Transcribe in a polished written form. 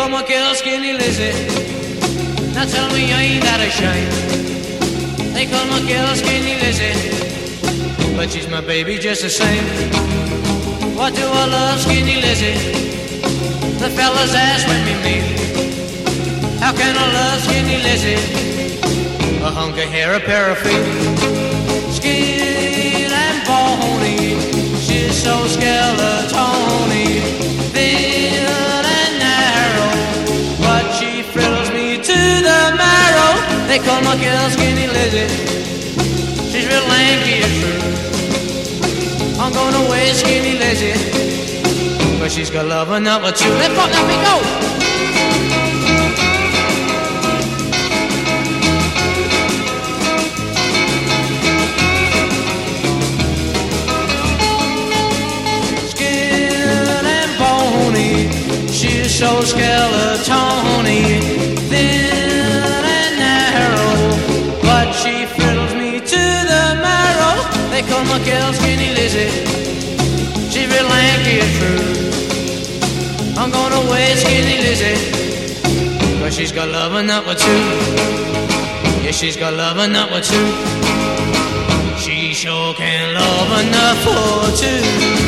call my girl Skinny Lizzie. Now tell me you ain't that ashamed. They call my girl Skinny Lizzie, but she's my baby just the same. What do I love Skinny Lizzie? The fellas ask when we meet. How can I love Skinny Lizzie? A hunk of hair, a pair of feet. Skin and bony, she's so skeletony. Thin and narrow, but she thrills me to the marrow. They call my girl Skinny Lizzie. She's real lanky and true. I'm gonna wear Skinny Lizzie, but she's got love enough or two. Let's go, let me go. She's so skeletony, thin and narrow, but she fills me to the marrow. They call my girl Skinny Lizzie. She's real lanky and true. I'm gonna wear Skinny Lizzie, but she's got love enough or two. Yeah, she's got love enough or two. She sure can love enough for two.